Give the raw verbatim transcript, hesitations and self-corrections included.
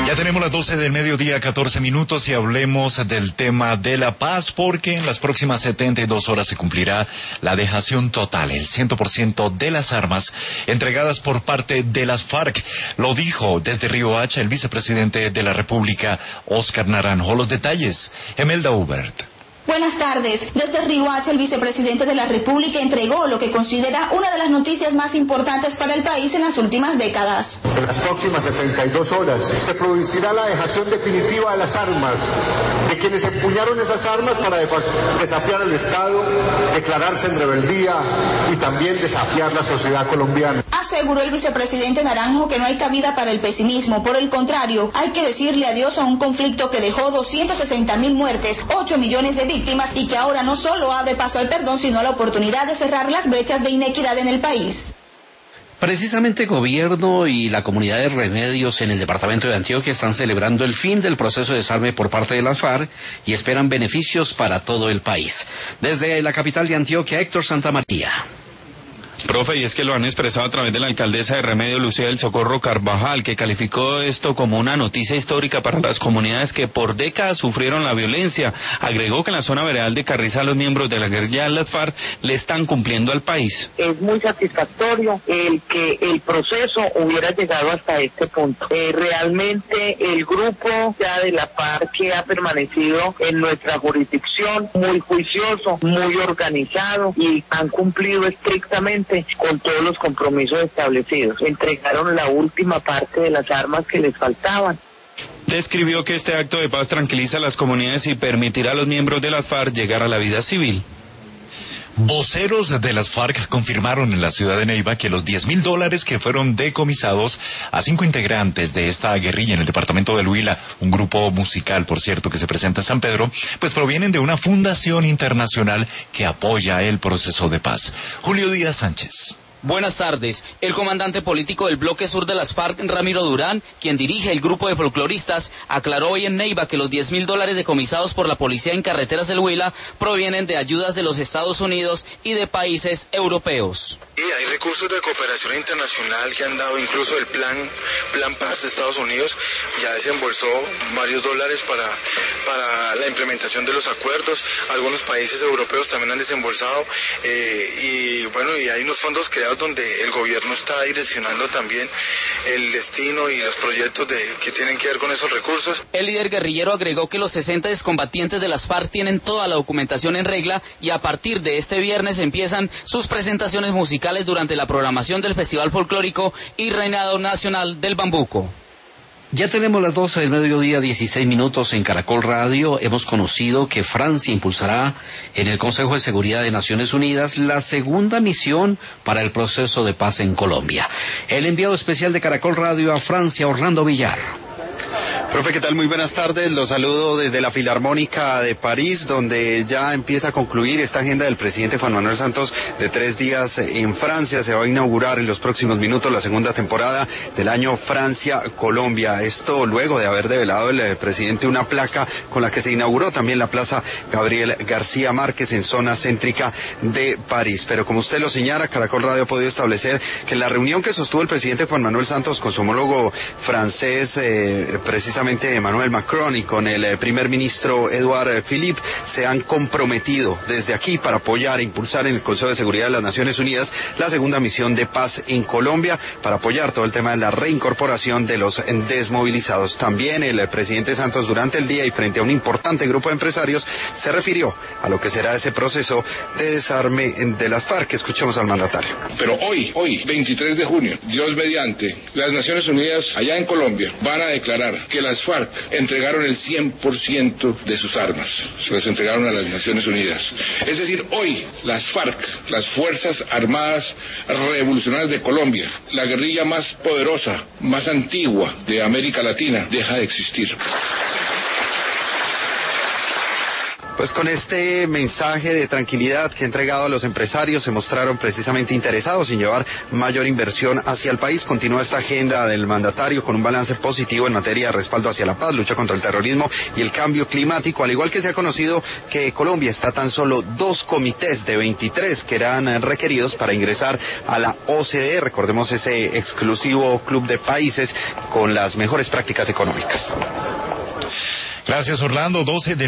Ya tenemos las doce del mediodía, catorce minutos, y hablemos del tema de la paz, porque en las próximas setenta y dos horas se cumplirá la dejación total, el cien por ciento de las armas entregadas por parte de las FARC. Lo dijo desde Río Hacha el vicepresidente de la República, Óscar Naranjo. Los detalles, Emelda Hubert. Buenas tardes. Desde Río Hacha, el vicepresidente de la República entregó lo que considera una de las noticias más importantes para el país en las últimas décadas. En las próximas setenta y dos horas se producirá la dejación definitiva de las armas, de quienes empuñaron esas armas para desafiar al Estado, declararse en rebeldía y también desafiar la sociedad colombiana. Aseguró el vicepresidente Naranjo que no hay cabida para el pesimismo. Por el contrario, hay que decirle adiós a un conflicto que dejó doscientas sesenta mil muertes, ocho millones de víctimas, y que ahora no solo abre paso al perdón, sino a la oportunidad de cerrar las brechas de inequidad en el país. Precisamente gobierno y la comunidad de Remedios en el departamento de Antioquia están celebrando el fin del proceso de desarme por parte de las FARC y esperan beneficios para todo el país. Desde la capital de Antioquia, Héctor Santamaría. Profe, y es que lo han expresado a través de la alcaldesa de Remedio, Lucía del Socorro Carvajal, que calificó esto como una noticia histórica para las comunidades que por décadas sufrieron la violencia. Agregó que en la zona veredal de Carriza los miembros de la guerrilla de las FARC le están cumpliendo al país. Es muy satisfactorio el que el proceso hubiera llegado hasta este punto. Eh, realmente el grupo ya de la FARC que ha permanecido en nuestra jurisdicción, muy juicioso, muy organizado, y han cumplido estrictamente con todos los compromisos establecidos. Entregaron la última parte de las armas que les faltaban. Describió que este acto de paz tranquiliza a las comunidades y permitirá a los miembros de las FARC llegar a la vida civil. Voceros de las FARC confirmaron en la ciudad de Neiva que los diez mil dólares que fueron decomisados a cinco integrantes de esta guerrilla en el departamento del Huila, un grupo musical, por cierto, que se presenta en San Pedro, pues provienen de una fundación internacional que apoya el proceso de paz. Julio Díaz Sánchez. Buenas tardes. El comandante político del bloque sur de las FARC, Ramiro Durán, quien dirige el grupo de folcloristas, aclaró hoy en Neiva que los diez mil dólares decomisados por la policía en carreteras del Huila provienen de ayudas de los Estados Unidos y de países europeos. Y hay recursos de cooperación internacional que han dado, incluso el plan Plan Paz de Estados Unidos ya desembolsó varios dólares para, para la implementación de los acuerdos. Algunos países europeos también han desembolsado eh, y bueno, y hay unos fondos creados donde el gobierno está direccionando también el destino y los proyectos de, que tienen que ver con esos recursos. El líder guerrillero agregó que los sesenta excombatientes de las FARC tienen toda la documentación en regla y a partir de este viernes empiezan sus presentaciones musicales durante la programación del Festival Folclórico y Reinado Nacional del Bambuco. Ya tenemos las doce del mediodía, dieciséis minutos en Caracol Radio. Hemos conocido que Francia impulsará en el Consejo de Seguridad de Naciones Unidas la segunda misión para el proceso de paz en Colombia. El enviado especial de Caracol Radio a Francia, Orlando Villar. Profe, ¿qué tal? Muy buenas tardes. Los saludo desde la Filarmónica de París, donde ya empieza a concluir esta agenda del presidente Juan Manuel Santos de tres días en Francia. Se va a inaugurar en los próximos minutos la segunda temporada del año Francia-Colombia. Esto luego de haber develado el presidente una placa con la que se inauguró también la Plaza Gabriel García Márquez en zona céntrica de París. Pero como usted lo señala, Caracol Radio ha podido establecer que en la reunión que sostuvo el presidente Juan Manuel Santos con su homólogo francés, eh, precisamente Emmanuel Macron, y con el eh, primer ministro Edouard Philippe, se han comprometido desde aquí para apoyar e impulsar en el Consejo de Seguridad de las Naciones Unidas la segunda misión de paz en Colombia, para apoyar todo el tema de la reincorporación de los desmovilizados. También el eh, presidente Santos, durante el día y frente a un importante grupo de empresarios, se refirió a lo que será ese proceso de desarme de las FARC. Escuchemos al mandatario. Pero hoy, hoy, veintitrés de junio, Dios mediante, las Naciones Unidas allá en Colombia van a declarar que las FARC entregaron el cien por ciento de sus armas, se las entregaron a las Naciones Unidas. Es decir, hoy las FARC, las Fuerzas Armadas Revolucionarias de Colombia, la guerrilla más poderosa, más antigua de América Latina, deja de existir. Pues con este mensaje de tranquilidad que ha entregado a los empresarios, se mostraron precisamente interesados en llevar mayor inversión hacia el país. Continúa esta agenda del mandatario con un balance positivo en materia de respaldo hacia la paz, lucha contra el terrorismo y el cambio climático, al igual que se ha conocido que Colombia está tan solo dos comités de veintitrés que eran requeridos para ingresar a la O C D E. Recordemos ese exclusivo club de países con las mejores prácticas económicas. Gracias, Orlando. doce de